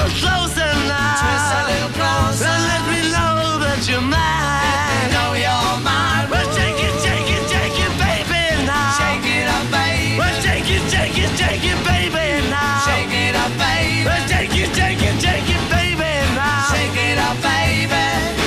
little closer now. Twist a little closer. And let me know that you're mine. Know you're mine. Well, shake it, baby, now. Shake it up, baby. Well, shake it, baby, now. Shake it up, baby. Well, shake it, baby, now. Shake it up, baby.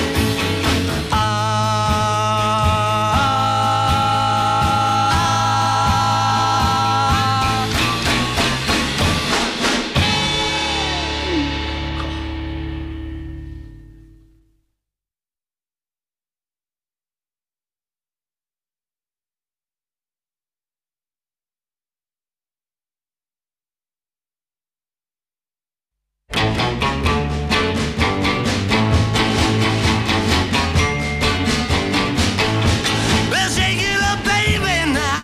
Well, shake it up, baby, now.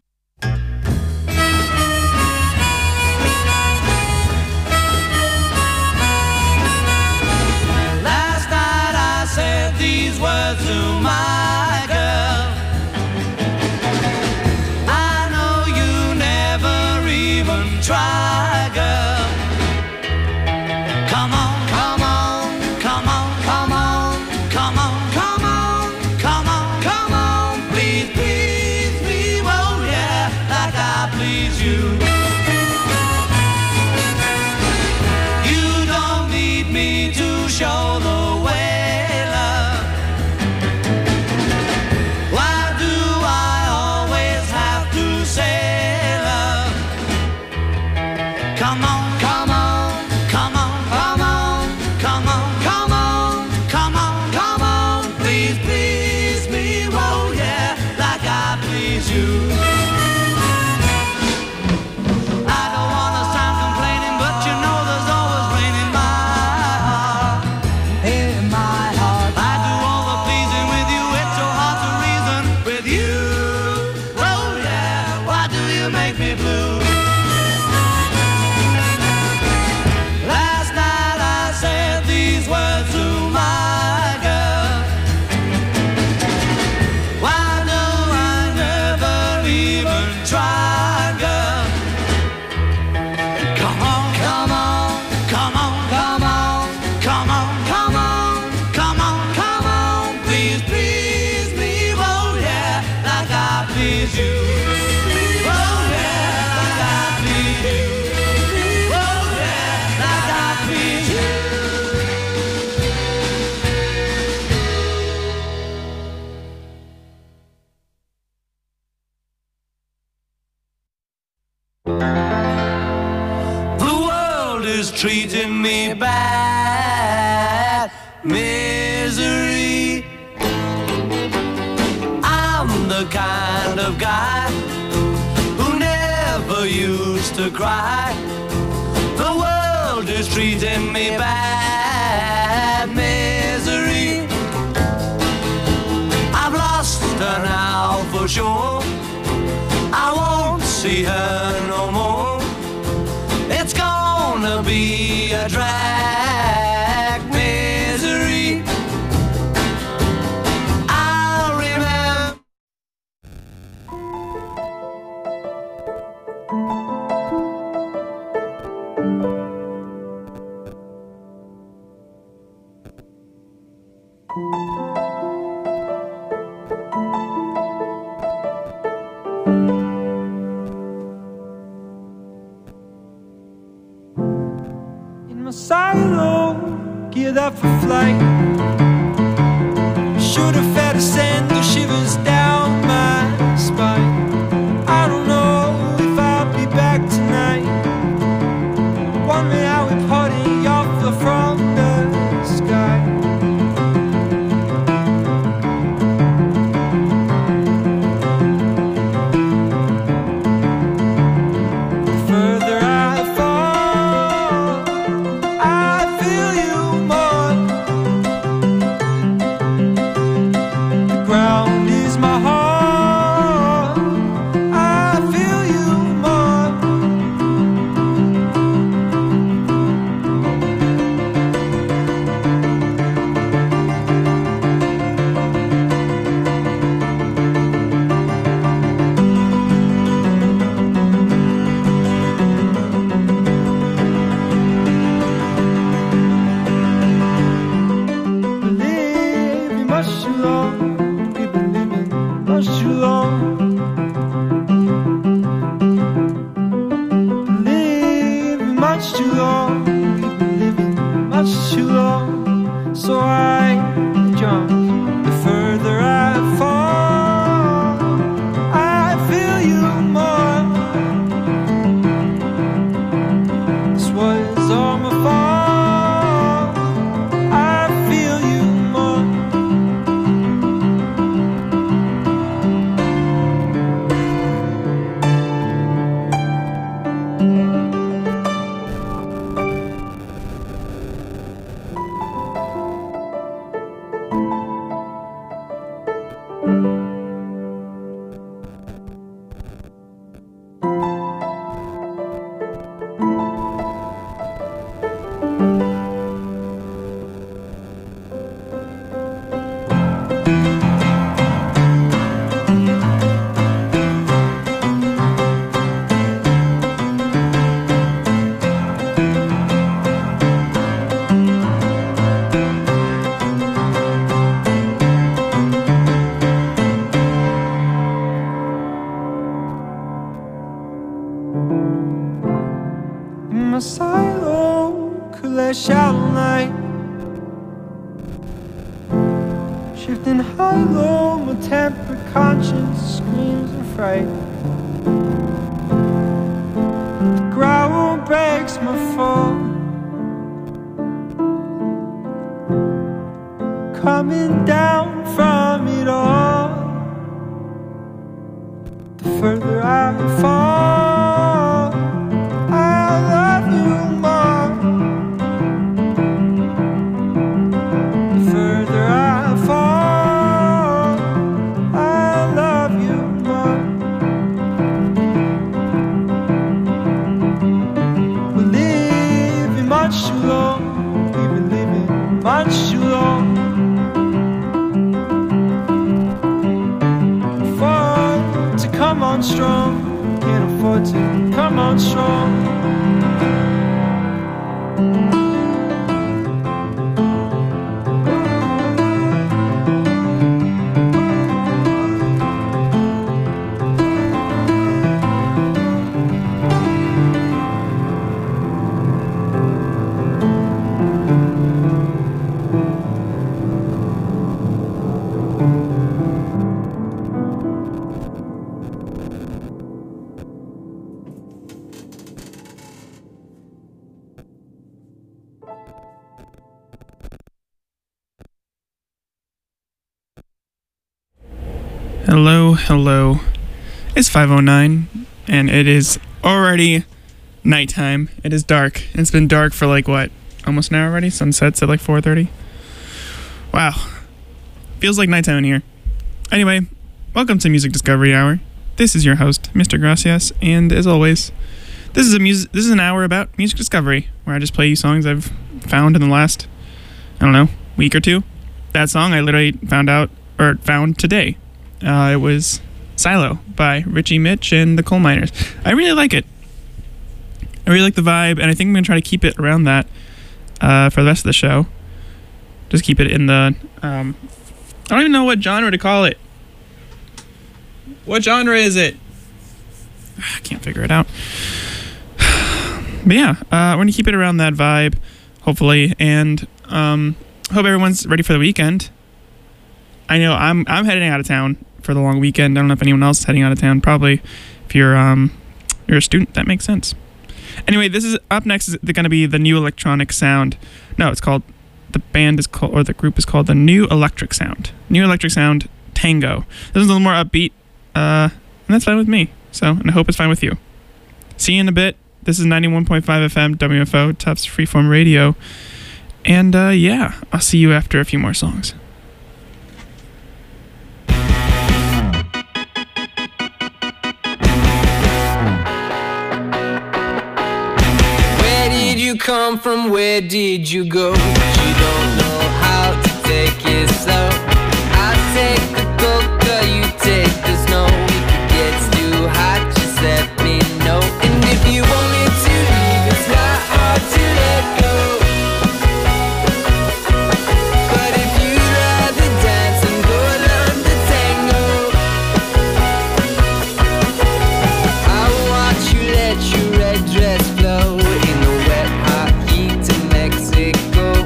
Last night I said these words to my girl. I know you never even try, girl. Come on, come on, come on, come on, come on, come on, come on, come on. Please, please me, oh yeah, like I please you. You don't need me to show the way, love. Why do I always have to say love? Come on, come on, come on, come on, come on, come on, come on, come on. Please, please me, oh yeah, like I please you. I don't wanna sound complaining, but you know there's always rain in my heart. In my heart. I do all the pleasing with you, it's so hard to reason with you. Oh yeah, why do you make me blue? Last night I said these words to my girl. Why do I never even try, girl? Come on, come on, come on, come on, come on, come on, come on, come on. Please, please me, oh yeah, like I please you. Oh yeah, like I please you. Oh yeah, like I please you. The world is treating me bad, misery. I'm the kind of guy who never used to cry. The world is treating me bad, misery. I've lost her now for sure. I won't see her no more. It's gonna be a drag, misery. I'll remember. In my silo, geared up for flight. Should have fed a send the shivers down my spine. I don't know if I'll be back tonight. Wondering how we party off from the sky. The further I fall, I feel you more. much too long, so I jump. The further I fall, I feel you more. This was all my fault. I feel you more. In my silo, could lash out all night, shifting high-low, my tempered conscience screams in fright. The growl breaks my fall, coming down from it all. The further I fall, I love you more. The further I fall, I love you more. We're living much too long, we've been living much too long. Afford to come on strong, can't afford to come on strong. Hello, hello. It's 5:09, and it is already nighttime. It is dark. It's been dark for like, what, almost an hour already? Sunset's at like 4:30. Wow. Feels like nighttime in here. Anyway, welcome to Music Discovery Hour. This is your host, Mr. Gracias, and as always, this is an hour about music discovery, where I just play you songs I've found in the last, I don't know, week or two. That song I literally found today. It was Silo by Richie Mitch and the Coal Miners. I really like it. I really like the vibe, and I think I'm going to try to keep it around that for the rest of the show. Just keep it in the... I don't even know what genre to call it. What genre is it? I can't figure it out. But yeah, we're going to keep it around that vibe, hopefully, and hope everyone's ready for the weekend. I know I'm heading out of town for the long weekend. I don't know if anyone else is heading out of town. Probably, if you're a student, that makes sense. Anyway, this is up next. Is going to be the New Electronic Sound. No, it's called. The band is called, or the group is called the New Electric Sound. New Electric Sound Tango. This is a little more upbeat, and that's fine with me. So, and I hope it's fine with you. See you in a bit. This is 91.5 FM WFO Tufts Freeform Radio, and yeah, I'll see you after a few more songs. Come from, where did you go? You don't know how to take it slow. I take the coca, you take the snow. If it gets too hot, just let me know. And if you want me to leave, it's not hard to let go. But if you'd rather dance and go learn the tango, I'll watch you let your red dress flow in the wet hot heat of Mexico.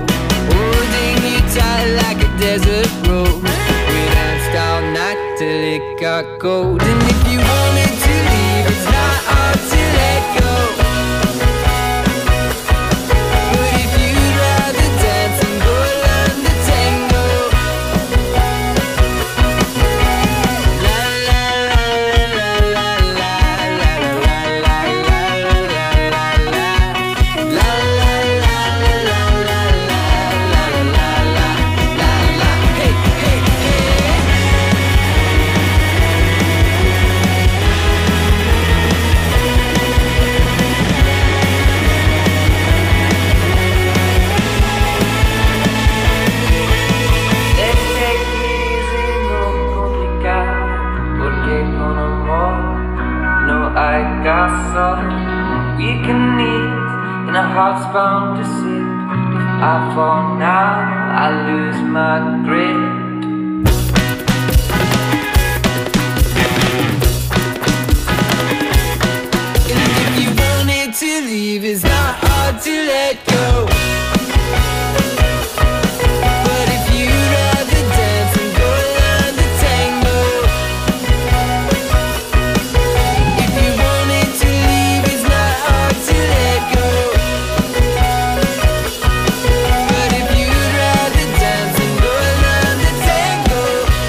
struck gold. And if you wanted to leave, it's not hard to let go. But if you'd rather dance and go learn the tango, la la la la la la la la la la la la. Hey, hey, hey. We can meet in a heart's bound to sit. If I fall now, I lose my grip. And if you wanted to leave, it's not hard to let go. But if you'd rather dance and go learn the tango, if you wanted to leave, it's not hard to let go. But if you'd rather dance and go learn the tango,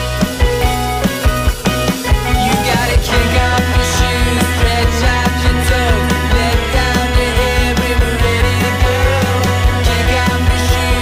you gotta kick off your shoes, stretch out your toes, let down your hair and we're ready to go. Kick off your shoes.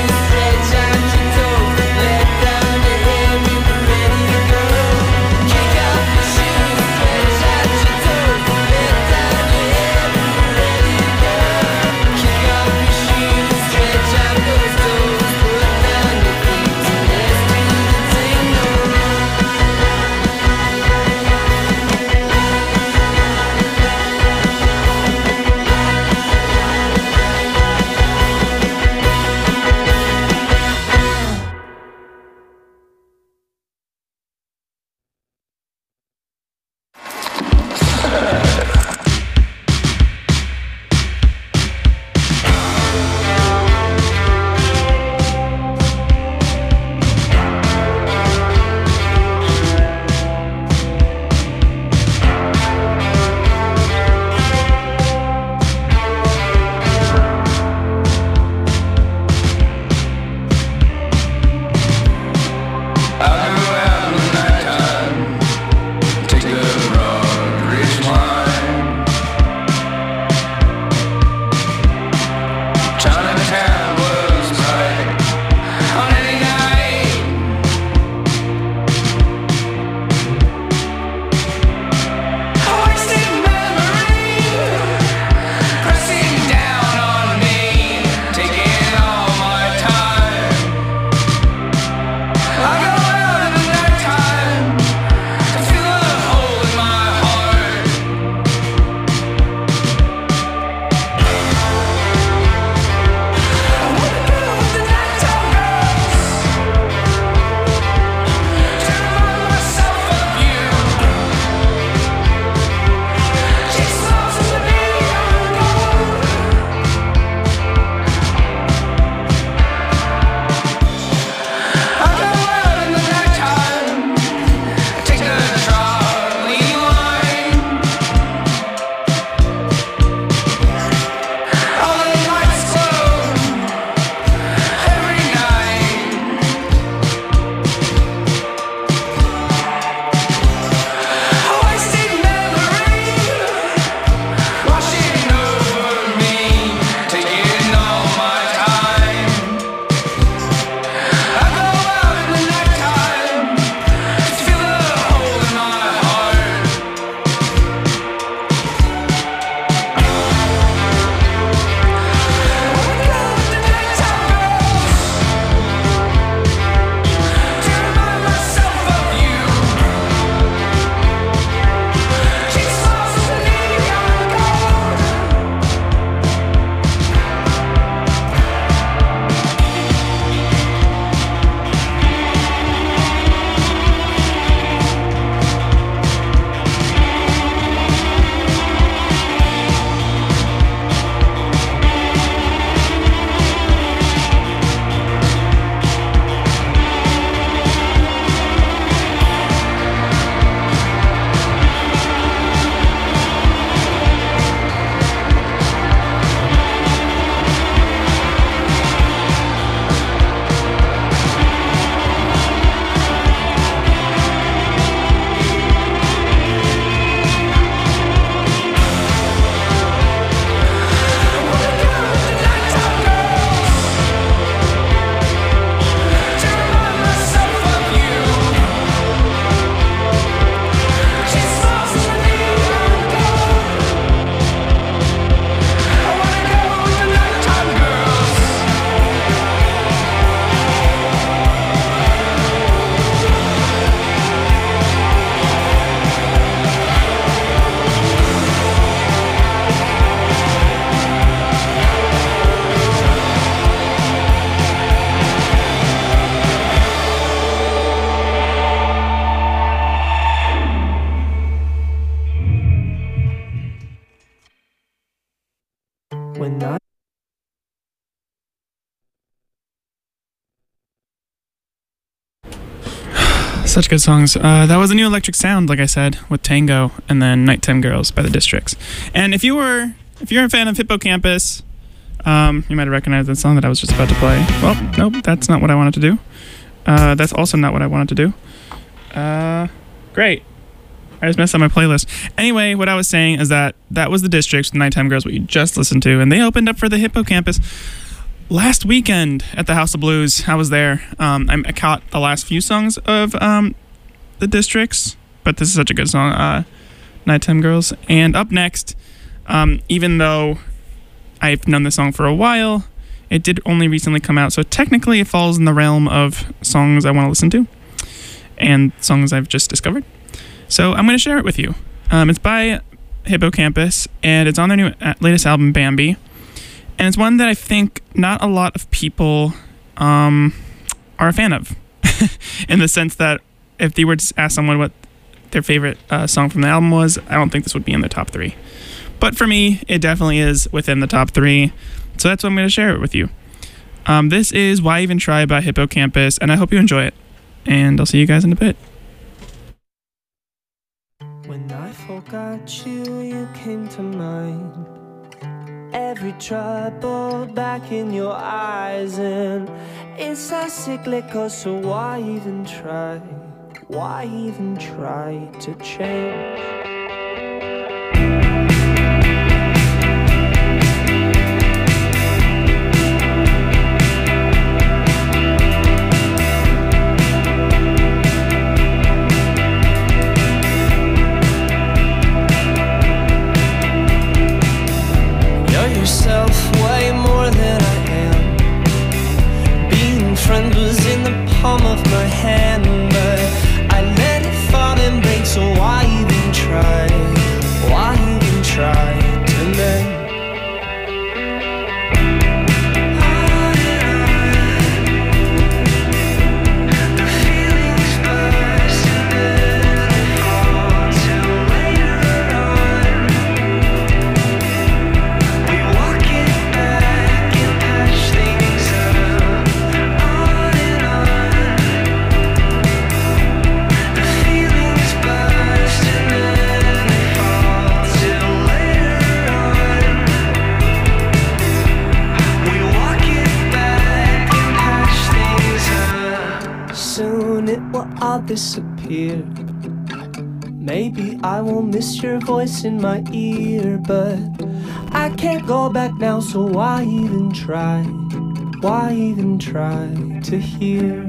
Such good songs. That was a new Electric Sound, like I said, with Tango, and then Nighttime Girls by the Districts. And if you're a fan of Hippocampus, you might have recognized that song that I was just about to play. Well, nope, that's not what I wanted to do. That's also not what I wanted to do. Great. I just messed up my playlist. Anyway, what I was saying is that was the Districts, the Nighttime Girls, what you just listened to, and they opened up for the Hippocampus last weekend at the House of Blues. I was there. I caught the last few songs of the Districts, but this is such a good song, Nighttime Girls. And up next, even though I've known this song for a while, it did only recently come out, so technically it falls in the realm of songs I want to listen to and songs I've just discovered. So I'm going to share it with you. It's by Hippocampus, and it's on their new latest album, Bambi. And it's one that I think not a lot of people are a fan of, in the sense that if they were to ask someone what their favorite song from the album was, I don't think this would be in the top 3. But for me, it definitely is within the top 3. So that's why I'm going to share it with you. This is Why Even Try by Hippocampus, and I hope you enjoy it. And I'll see you guys in a bit. When I forgot you, you came to mind. Every trouble back in your eyes, and it's a cyclical, so why even try? Why even try to change? Yourself way more than I am. Being friends was in the palm of my hand, but I let it fall and break, so why even try? Why even try to mend? The feelings burst and then they fall till later on. We walk it back and patch things up, on and on. The feelings burst and then they fall till later on. We walk it back and patch things up. Soon it will all disappear. Maybe I won't miss your voice in my ear, but I can't go back now, so why even try? Why even try to hear?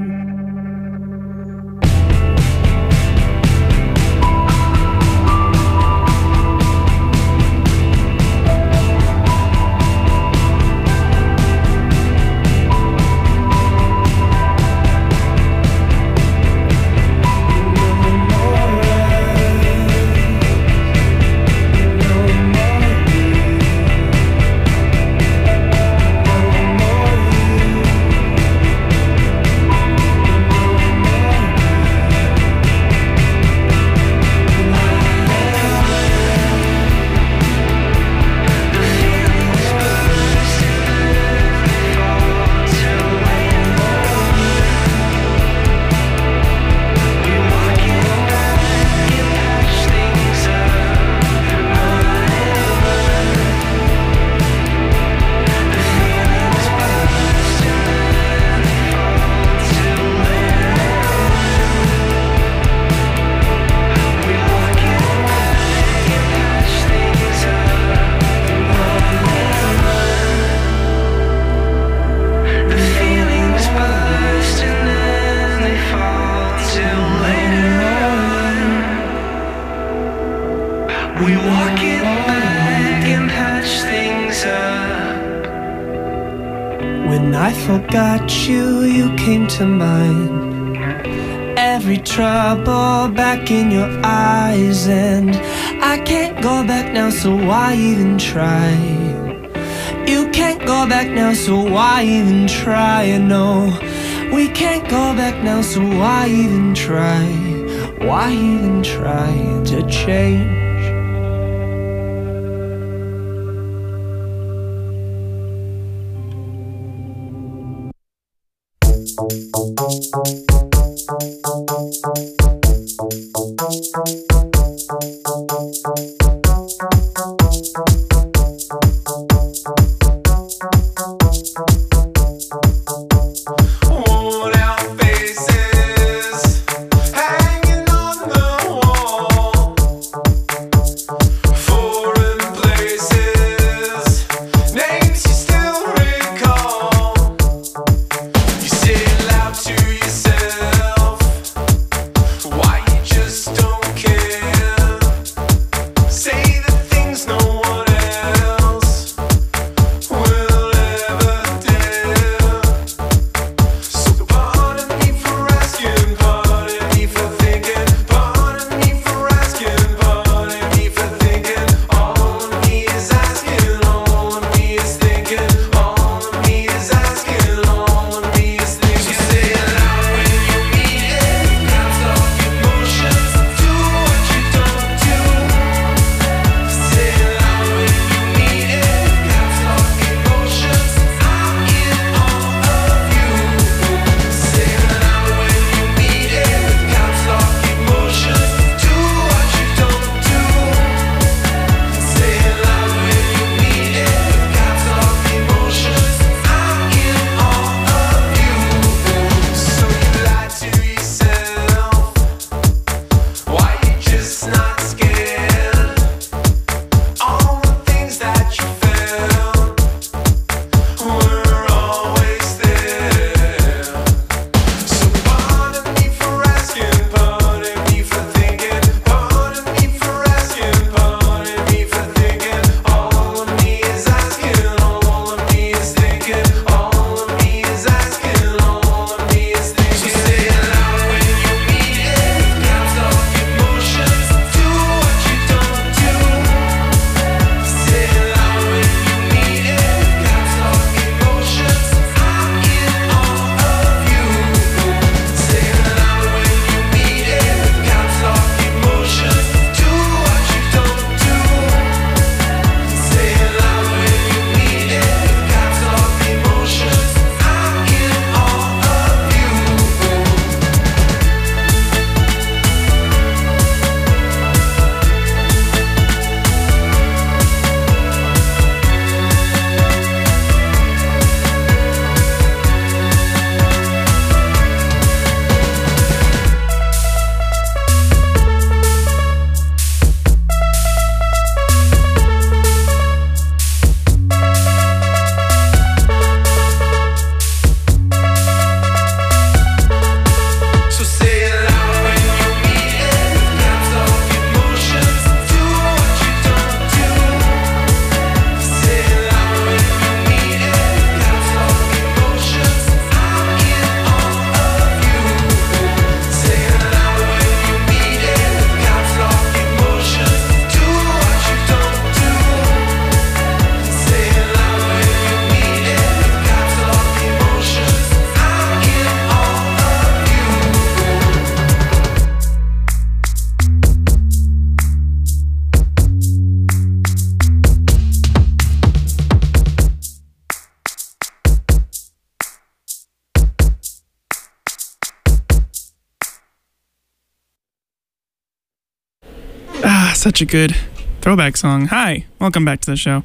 We walk it back and patch things up. When I forgot you, you came to mind. Every trouble back in your eyes, and I can't go back now, so why even try? You can't go back now, so why even try? No, we can't go back now, so why even try? Why even try to change? Such a good throwback song. Hi, welcome back to the show.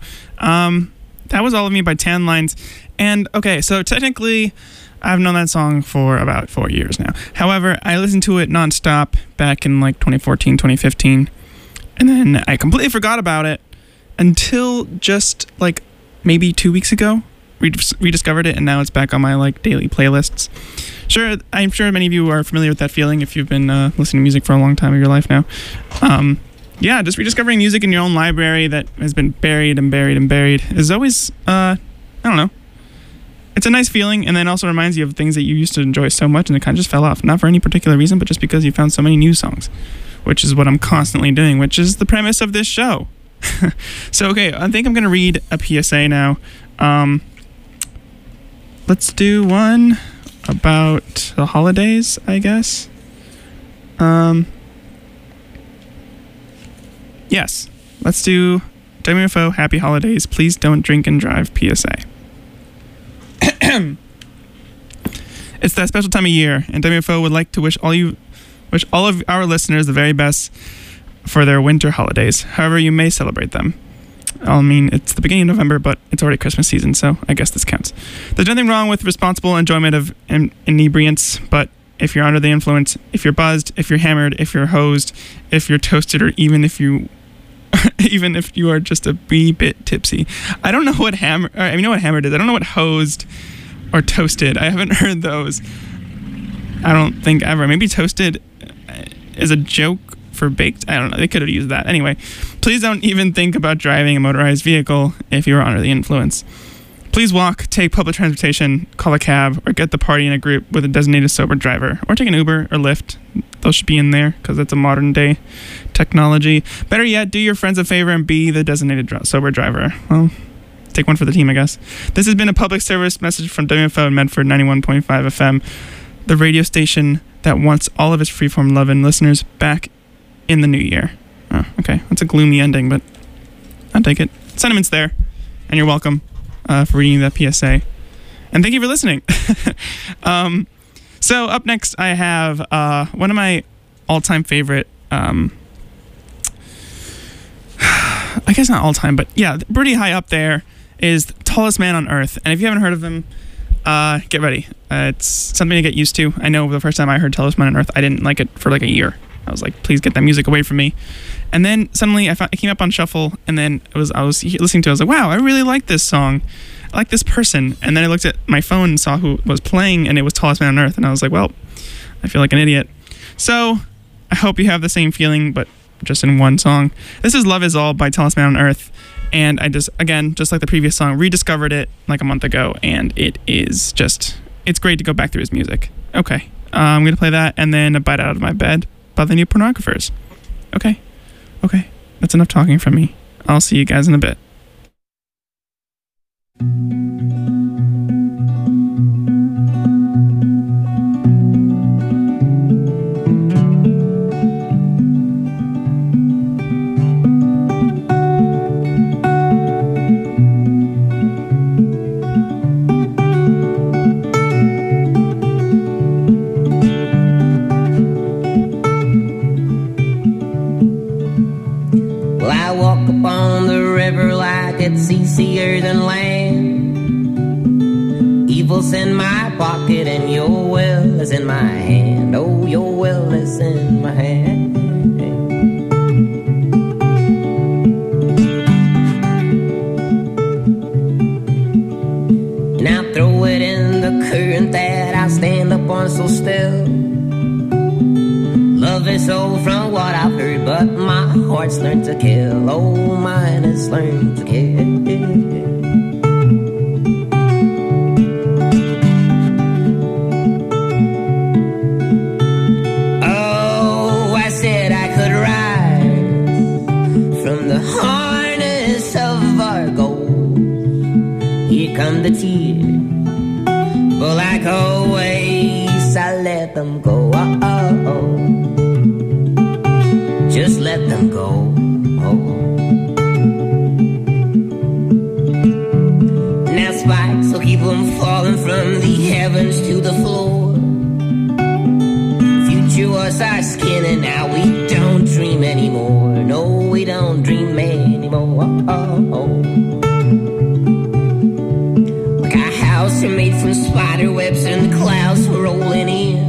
That was All of Me by Tan Lines. And okay, so technically, I've known that song for about 4 years now. However, I listened to it nonstop back in like 2014, 2015. And then I completely forgot about it until just like maybe 2 weeks ago. Rediscovered it, and now it's back on my like daily playlists. Sure, I'm sure many of you are familiar with that feeling if you've been listening to music for a long time of your life now. Yeah, just rediscovering music in your own library that has been buried is always, I don't know. It's a nice feeling, and then also reminds you of things that you used to enjoy so much and it kind of just fell off. Not for any particular reason, but just because you found so many new songs, which is what I'm constantly doing, which is the premise of this show. So, okay, I think I'm going to read a PSA now. Let's do one about the holidays, I guess. Yes, let's do WFO Happy Holidays. Please don't drink and drive PSA. It's that special time of year, and WFO would like to wish all of our listeners the very best for their winter holidays, however you may celebrate them. I mean, it's the beginning of November, but it's already Christmas season, so I guess this counts. There's nothing wrong with responsible enjoyment of inebriants, but if you're under the influence, if you're buzzed, if you're hammered, if you're hosed, if you're toasted, or even if you are just a wee bit tipsy. I don't know what hammered is. I don't know what hosed or toasted. I haven't heard those. I don't think ever. Maybe toasted is a joke for baked. I don't know. They could have used that. Anyway, please don't even think about driving a motorized vehicle if you are under the influence. Please walk, take public transportation, call a cab, or get the party in a group with a designated sober driver. Or take an Uber or Lyft. Those should be in there because it's a modern day technology. Better yet, do your friends a favor and be the designated sober driver. Well, take one for the team, I guess. This has been a public service message from WFO in Medford 91.5 FM, the radio station that wants all of its freeform loving listeners back in the new year. Oh, okay. That's a gloomy ending, but I'll take it. Sentiment's there, and you're welcome for reading that PSA. And thank you for listening. So up next, I have one of my all-time favorite, I guess not all-time, but yeah, pretty high up there is the Tallest Man on Earth. And if you haven't heard of him, get ready. It's something to get used to. I know the first time I heard Tallest Man on Earth, I didn't like it for like a year. I was like, please get that music away from me. And then suddenly it came up on shuffle, and then I was listening to it. I was like, wow, I really like this song. I like this person. And then I looked at my phone and saw who was playing, and it was Tallest Man on Earth. And I was like, well, I feel like an idiot. So I hope you have the same feeling, but just in one song. This is Love Is All by Tallest Man on Earth. And I just like the previous song, rediscovered it like a month ago, and it's great to go back through his music. Okay, I'm going to play that, and then A Bite Out of My Bed by the New Pornographers. Okay, that's enough talking from me. I'll see you guys in a bit. It's easier than land. Evil's in my pocket and your will is in my hand. Oh, your will is in my hand. And I'll throw it in the current that I stand up on so still. Love is so from what I've heard, but my heart's learned to kill. Oh, mine has learned to kill. Oh, I said I could rise from the harness of our goals. Here come the tears, but like always, I let them go. Just let them go. And that's spikes will keep them falling from the heavens to the floor. Future was our skin and now we don't dream anymore. No, we don't dream anymore. Like our house are made from spider webs and the clouds were rolling in.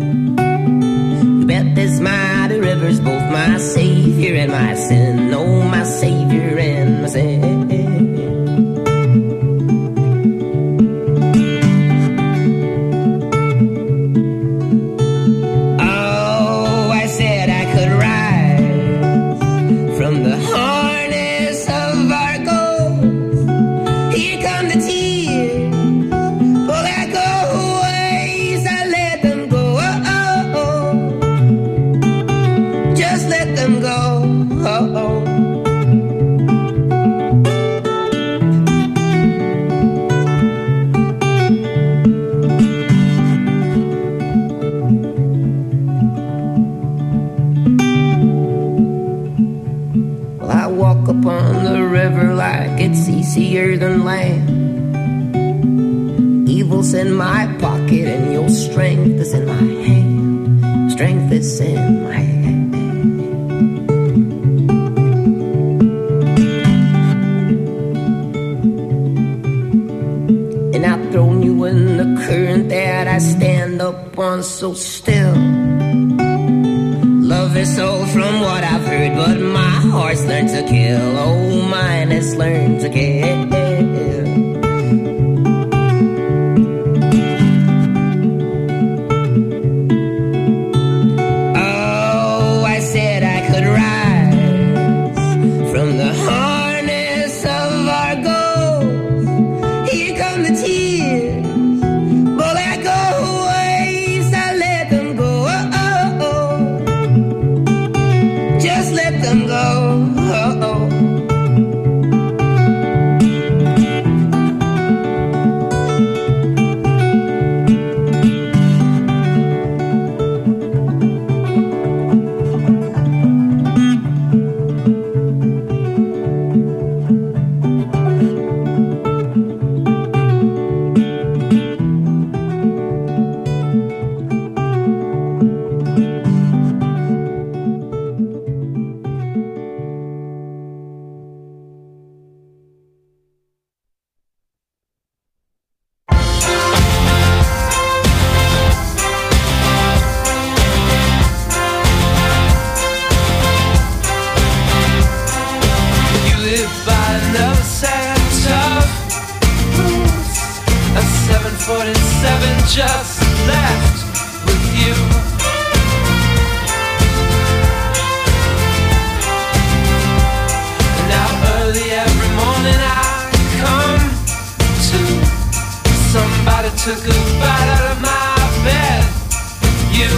Bet this mighty river's both my savior and my sin. Oh, my savior and my sin. Oh, I said I could rise from the harness of our goals. Here come the tears, but like always I let them go. Just let them go. Well, I walk upon the river like it's easier than land. Evil pulse in my pocket, and your strength is in my hand. Strength is in my hand. And I've thrown you in the current that I stand up on so still. Love is so from what I've heard, but my heart's learned to kill. Oh, mine has learned to kill. Oh, I said I could rise from the harness of our goals. Here come the tears, but let go waves, I let them go. Just let them go. You live by another set of rules. A 747 just left with you. Now early every morning I come to. Somebody took a bite out of my bed. You.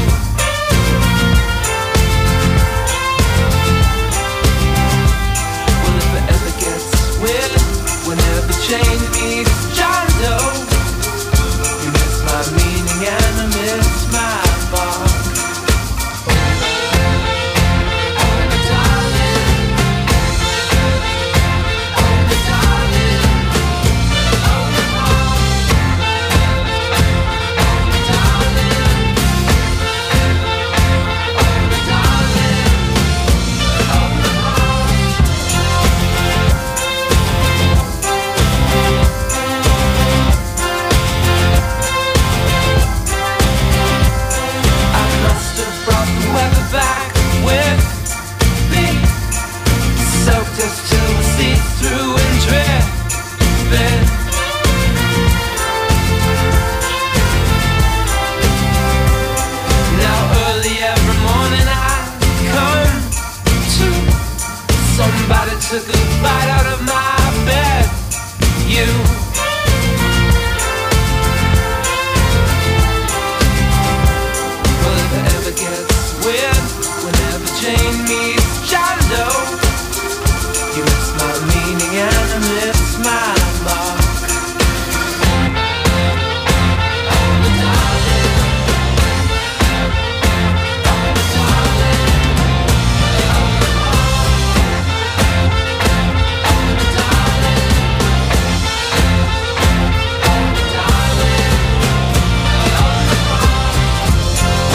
Well, if it ever gets weird, whenever change meets John Doe, you miss my meaning and I miss my mark. Oh, my darling. Oh, my darling. Oh, my heart. Oh, my darling. Oh, my darling. Oh, my heart. I must have brought the weather back with me. Soaked us till we see through and driven. Now early every morning I come to. Somebody took a bite out of my bed. You. Well, if it ever gets weird, whenever Jane meets John Doe, you miss my meaning and I miss my mark. Oh, my darling. Oh, my darling. Oh, my heart. Oh, my darling. Oh, my darling. Oh, my heart.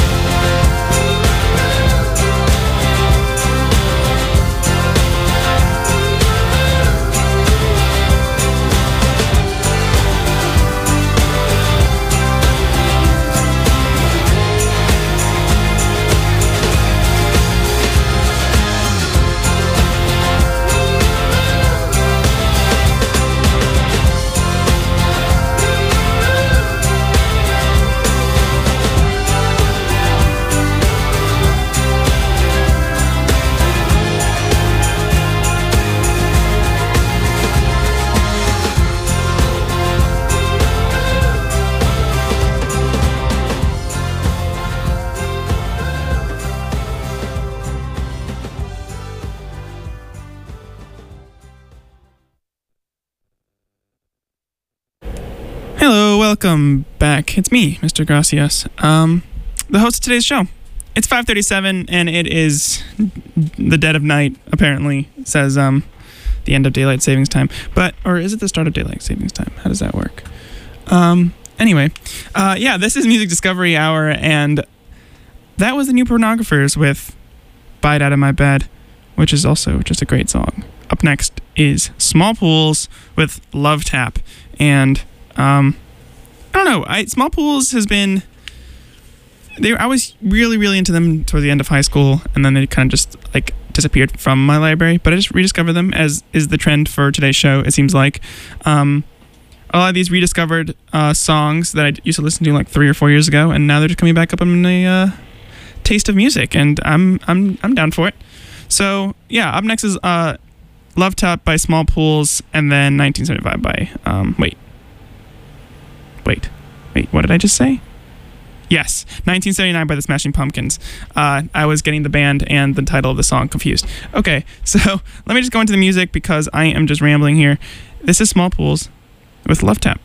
Hello, welcome back. It's me, Mr. Gracias, the host of today's show. It's 5:37, and it is the dead of night, apparently, says the end of daylight savings time. Or is it the start of daylight savings time? How does that work? Anyway, yeah, this is Music Discovery Hour, and that was the New Pornographers with Bite Out of My Bed, which is also just a great song. Up next is Small Pools with Love Tap, and I don't know, Small Pools has been... I was really, really into them toward the end of high school, and then they kind of just like disappeared from my library. But I just rediscovered them, as is the trend for today's show. It seems like a lot of these rediscovered songs that I used to listen to like 3 or 4 years ago, and now they're just coming back up in a taste of music, and I'm down for it. So yeah, up next is Love Tap by Small Pools, and then 1975 by wait, what did I just say? Yes, 1979 by the Smashing Pumpkins. I was getting the band and the title of the song confused. Okay, so let me just go into the music because I am just rambling here. This is Small Pools with Love Tap.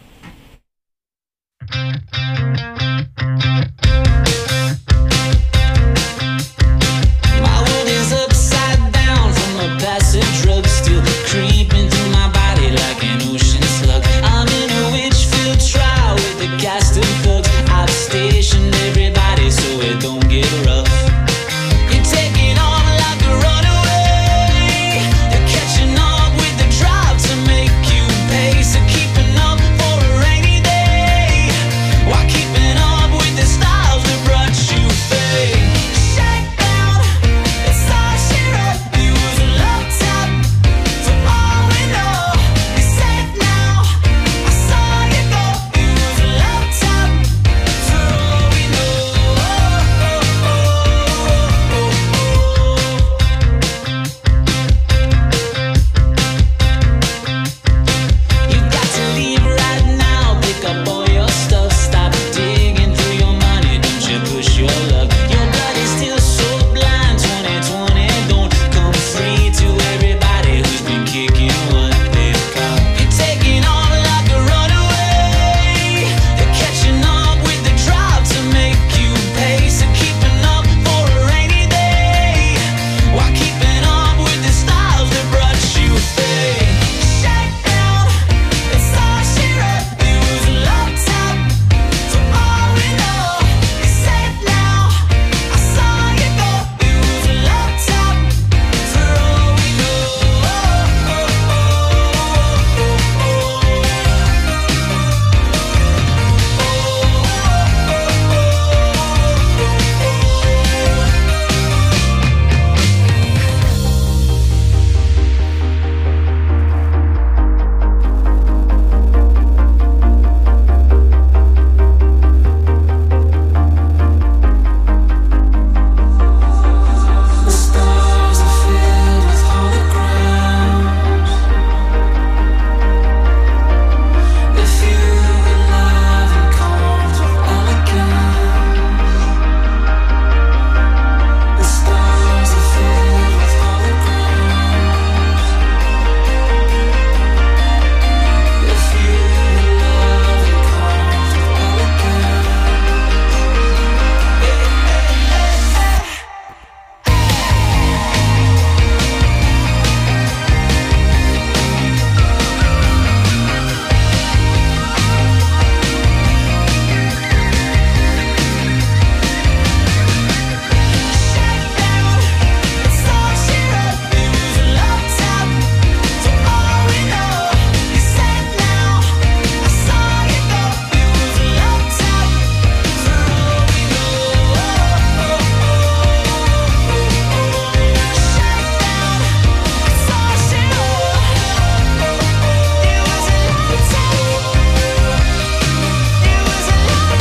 My world is upside down from a passive drug, still creeping through my body like an ocean slug. I'm in a witch-filled trial with the cast of thugs. I've stationed everybody so it don't get rough. You're taking on like a runaway. They're catching up with the drive to make you pay. So keeping up for a rainy day, while keeping up with the styles that brought you fame. Shake down, it's all she wrote. You was a love tap, for all we know. You're safe now, I saw you go. You was a love tap, for all we know. You got to leave right now, pick up all your stuff. Stop digging through your money, don't you push your luck. Your blood is still so blind, 2020 don't come free to everybody who's been kicking what they've got. You're taking on like a runaway. They're catching up with the drive to make you pay. So keeping up for a rainy day, while keeping up with the styles that brought you fame. Shake down, it's all she wrote. You was a love tap, for all we know. You're safe now, I saw you go. You was a love tap, for all we know. The stars are filled with holograms. If you were love and comes with elegance. The stars are filled with holograms. If you were love and comes with elegance. It's all she wrote. You was a love tap, for all we know. You're safe now, I saw you go. You was a love tap, for all we know. Shake down, it's all she wrote. You was a love tap, you was a love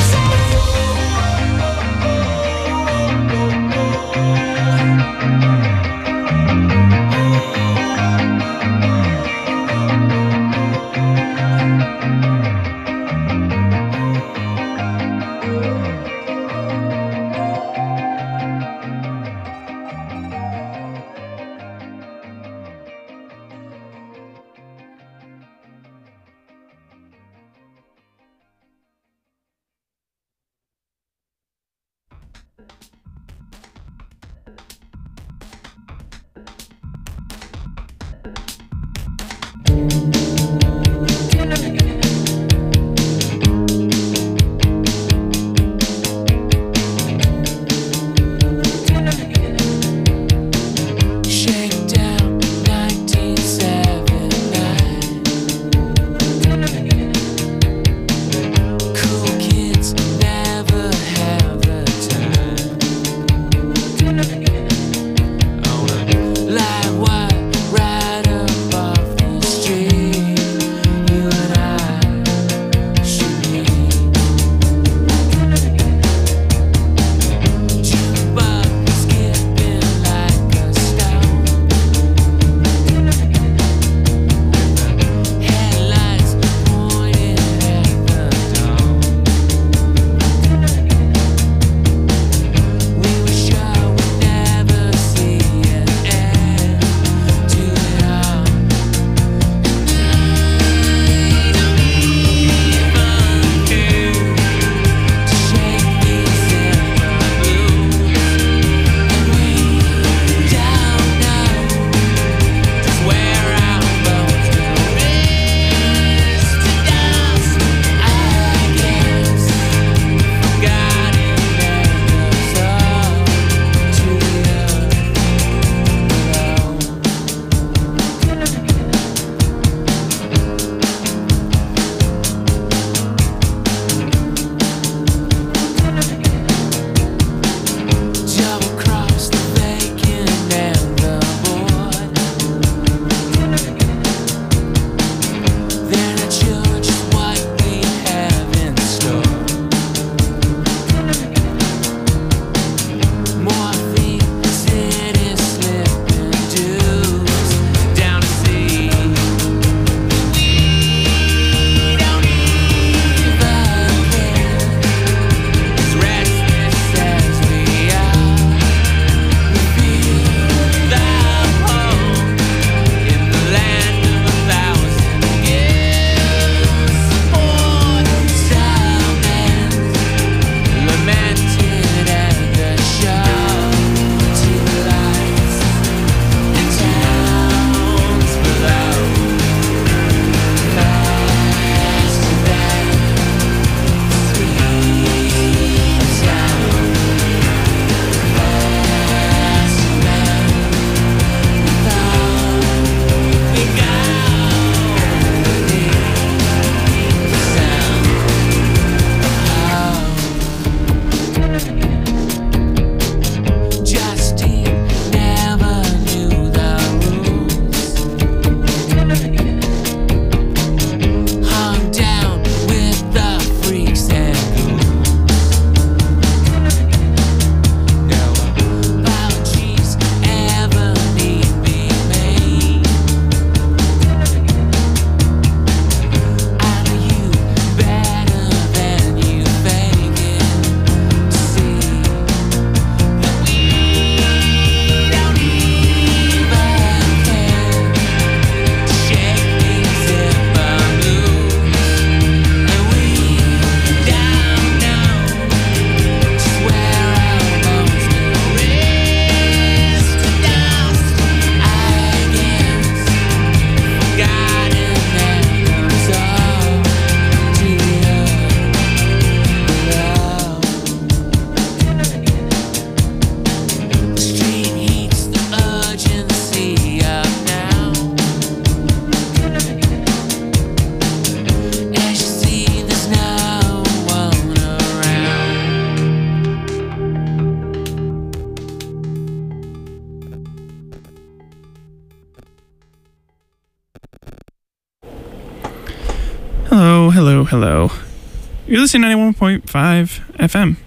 Hello. You're listening to 91.5 FM.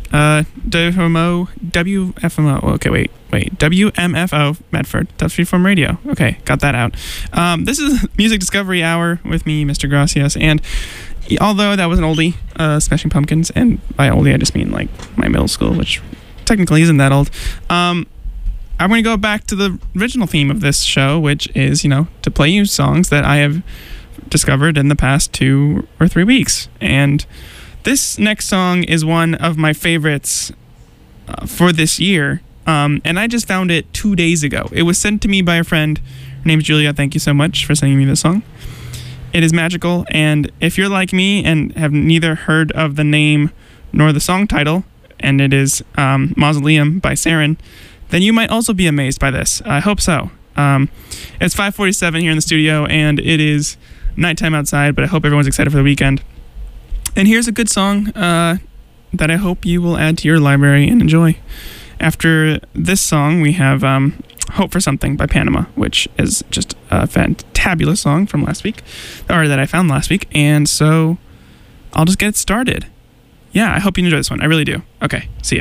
WFMO. Okay, wait. WMFO, Medford. That's Freeform Radio. Okay, got that out. This is Music Discovery Hour with me, Mr. Gracias. And although that was an oldie, Smashing Pumpkins, and by oldie I just mean like my middle school, which technically isn't that old. I'm going to go back to the original theme of this show, which is, to play you songs that I have discovered in the past 2 or 3 weeks. And this next song is one of my favorites for this year. And I just found it 2 days ago. It was sent to me by a friend. Her name's Julia. Thank you so much for sending me this song. It is magical. And if you're like me and have neither heard of the name nor the song title, and it is Mausoleum by Sarin, then you might also be amazed by this. I hope so. It's 5:47 here in the studio, and it is nighttime outside, but I hope everyone's excited for the weekend. And here's a good song that I hope you will add to your library and enjoy. After this song, we have Hope for Something by Panama, which is just a fantabulous song from last week, or that I found last week. And so I'll just get it started. Yeah, I hope you enjoy this one. I really do. Okay, see ya.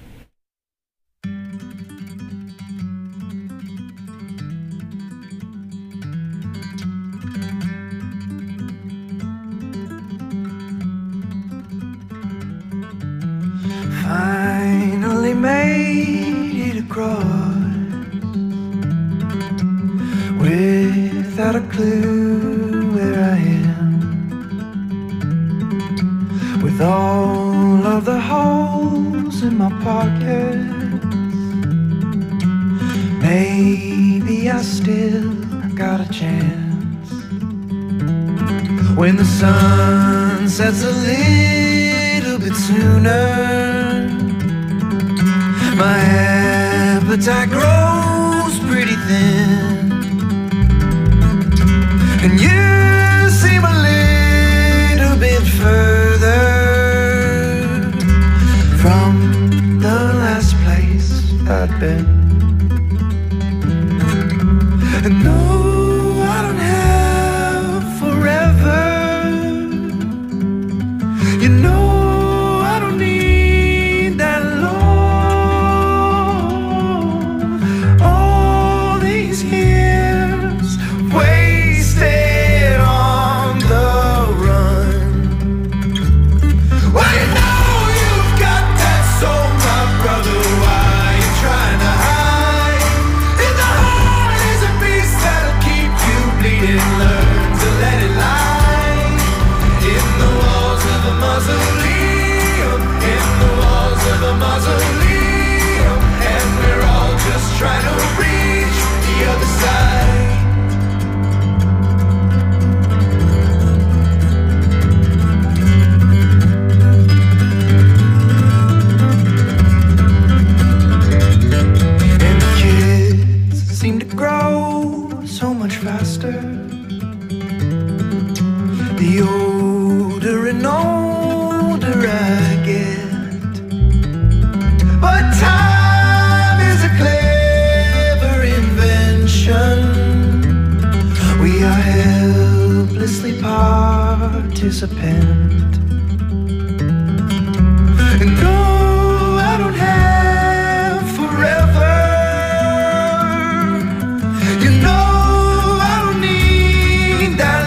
Finally made it across without a clue where I am, with all of the holes in my pockets. Maybe I still got a chance. When the sun sets a little bit sooner, my appetite grows pretty thin, and you seem a little bit further from the last place I'd been. And no, I don't have forever. You know I don't need that long. All these years wasted on the run. Well, you know you've got that soul, my brother. Why you trying to hide? In the heart is a beast that'll keep you bleeding. Learn to let it lie. In the walls of a mausoleum, in the walls of a mausoleum, and we're all just trying to reach the other side. And the kids seem to grow so much faster. The older and older I get, but time is a clever invention. We are helplessly participant. And no, I don't have forever. You know I don't need that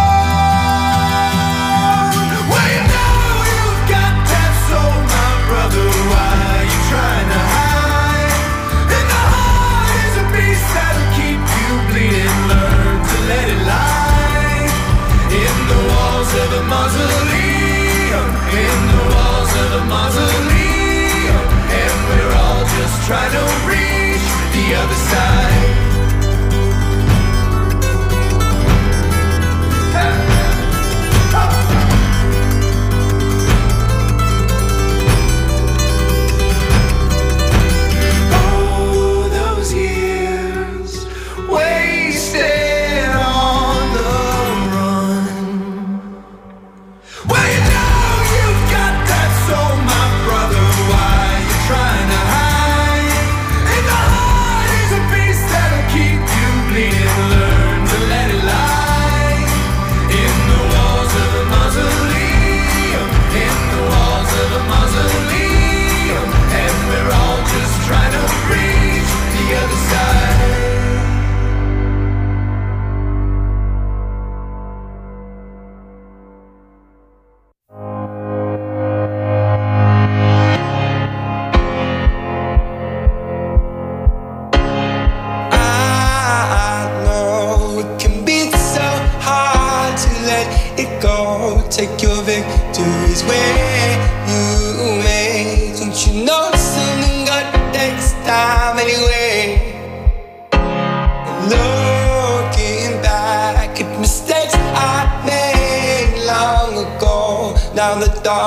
long. Well, you know you've got that soul, my brother. Why you trying to hide? In the heart is a beast that'll keep you bleeding. Learn to let it lie. In the walls of a mausoleum,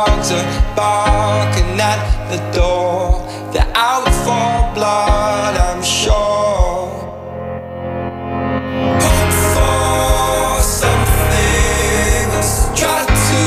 dogs are barking at the door. They're out for blood, I'm sure. Hope for something else. Try to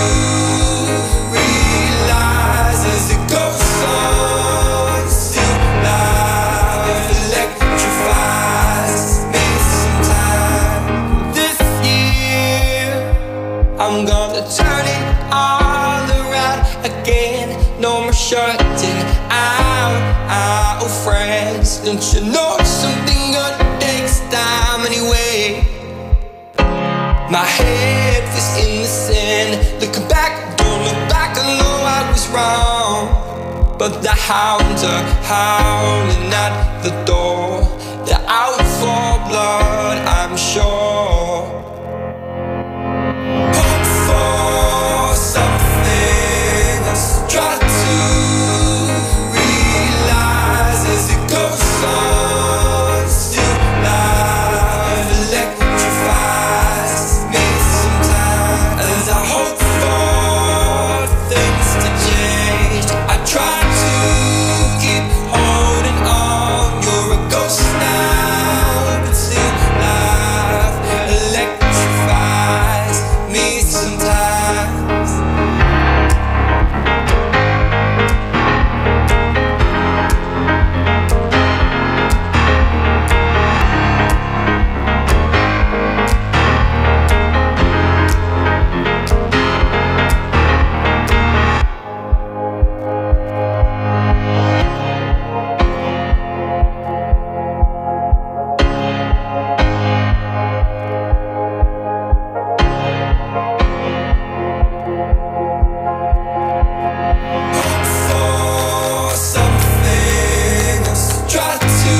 realize as it goes on. Still life electrifies me sometimes. This year I'm gonna turn it all around again. No more shutting out our friends. Don't you know something good takes time anyway? My head is in the sand. Looking back, don't look back, I know I was wrong. But the hounds are howling at the door. They're out for blood, I'm sure. Hope for something else. Try to realize as it goes on. Still life electrifies me sometimes. As I hope for things to change, I try to keep holding on. You're a ghost now, but still life electrifies me sometimes. For something else. Try to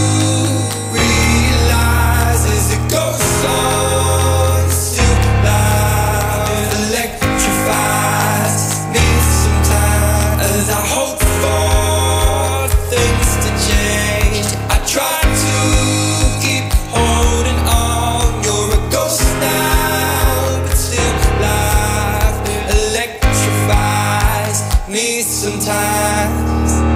realize as it goes on. Still life electrifies me sometimes. As I hope for things to change, I try to keep holding on. You're a ghost now, but still life electrifies me sometimes.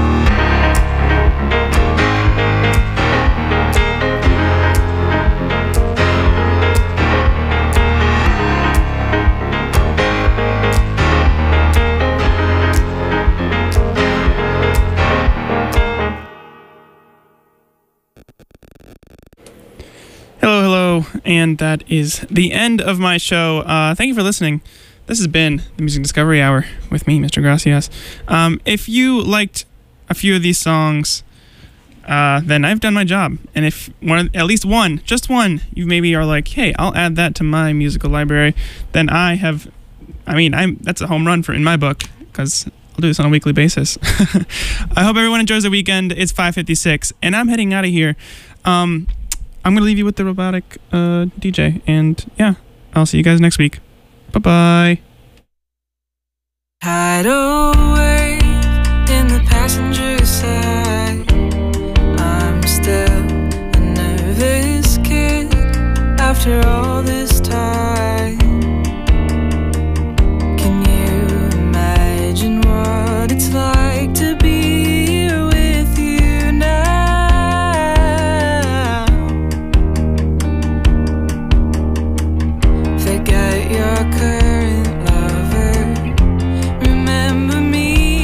Hello, hello, and that is the end of my show. Thank you for listening. This has been the Music Discovery Hour with me, Mr. Gracias. If you liked a few of these songs, then I've done my job. And if at least one, just one, you maybe are like, hey, I'll add that to my musical library, then that's a home run in my book, because I'll do this on a weekly basis. I hope everyone enjoys the weekend. It's 5:56, and I'm heading out of here. I'm going to leave you with the robotic DJ, and yeah, I'll see you guys next week. Bye-bye. Hide away in the passenger side. I'm still a nervous kid after all this time. Can you imagine what it's like to be here with you now? Forget your current lover. Remember me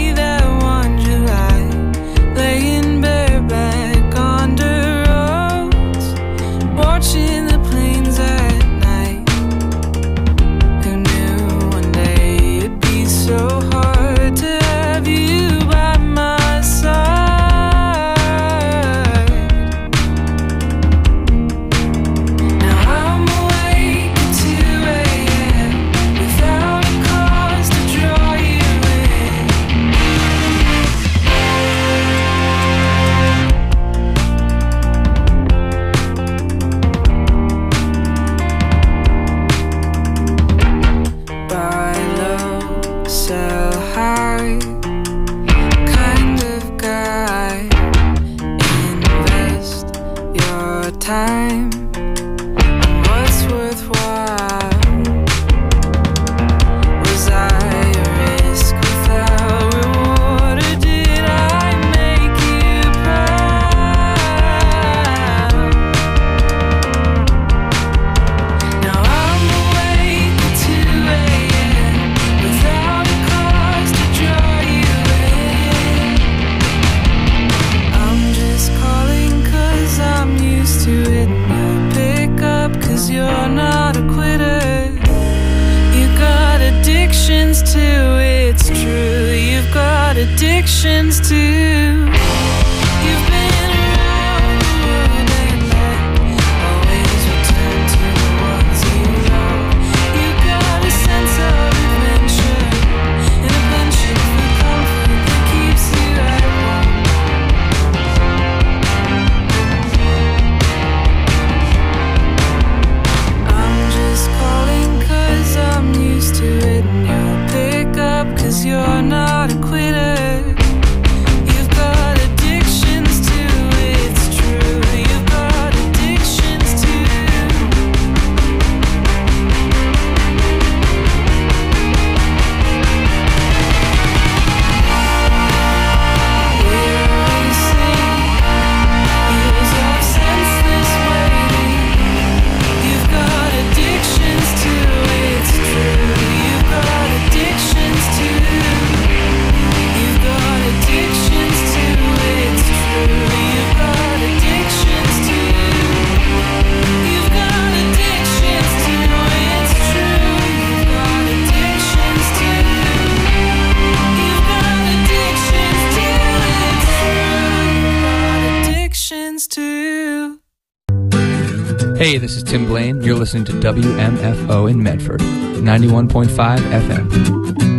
addictions too. You've been around the world and back, always return to the ones you love. You got a sense of adventure and a penchant for comfort that keeps you at home. I'm just calling 'cause I'm used to it, and you'll pick up 'cause you're not a quitter. You've got addictions too, it's true. You've got addictions too. We're racing years of senseless waiting. You've got addictions too, it's true. You've got addictions too. You've got addictions too, it's true. You've got addictions too. You've got addictions too, it's true. You've got addictions too. You've got addictions too, it's true. You've got addictions too. Hey, this is Tim Blaine. You're listening to WMFO in Medford, 91.5 FM.